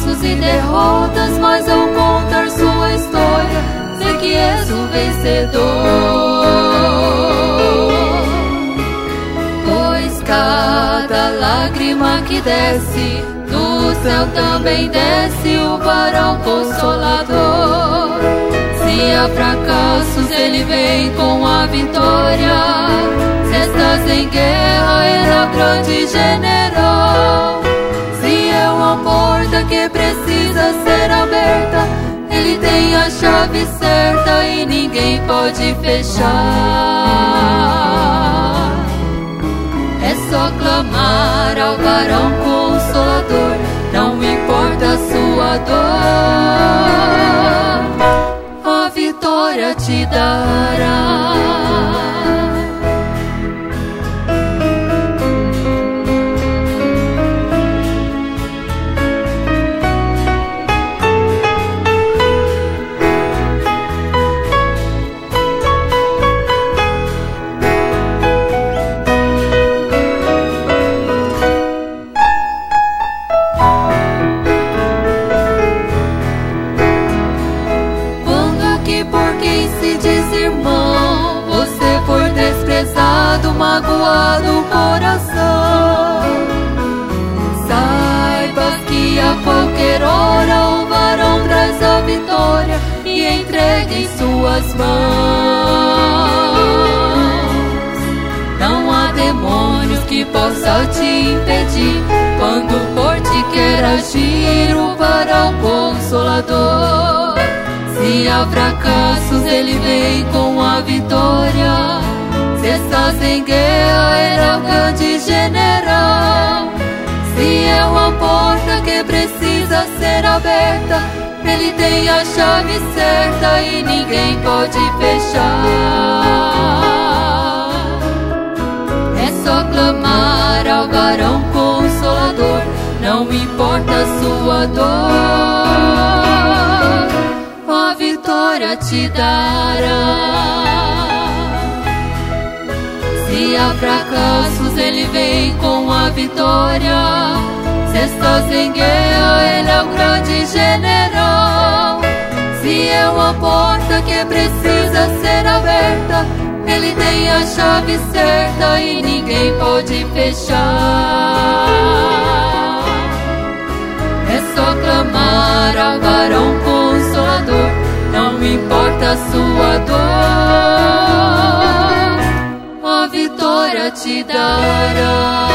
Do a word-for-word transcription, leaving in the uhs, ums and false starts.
fracassos e derrotas, mas ao contar sua história, sei que és o vencedor. Pois cada lágrima que desce do céu também desce o varão consolador. Se há fracassos, ele vem com a vitória. Se estás em guerra, ele é o grande general. Se é uma porta que precisa ser aberta, ele tem a chave certa e ninguém pode fechar. É só clamar ao varão consolador, não importa a sua dor, a vitória te dará. Magoado o coração, saiba que a qualquer hora o varão traz a vitória e entrega em suas mãos. Não há demônios que possa te impedir quando por ti quer agir o varão consolador. Se há fracassos, ele vem com a vitória. Se estás em guerra, ele é o grande general. Se é uma porta que precisa ser aberta, ele tem a chave certa e ninguém pode fechar. É só clamar ao varão consolador, não importa a sua dor, a vitória te dará. Se há fracassos, ele vem com a vitória. Se estás em guerra, ele é o grande general. Se é uma porta que precisa ser aberta, ele tem a chave certa e ninguém pode fechar. É só clamar ao varão consolador, não importa a sua dor, a vitória te dará.